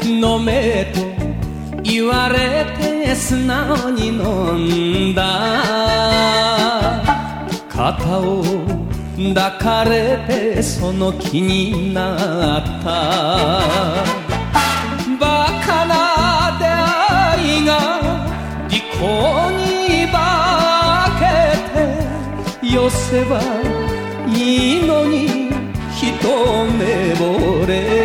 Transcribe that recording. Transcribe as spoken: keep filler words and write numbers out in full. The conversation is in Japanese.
飲めと言われて素直に飲んだ。肩を抱かれてその気になった。バカな出会いが利口に化けて寄せばいいのに一目惚れ。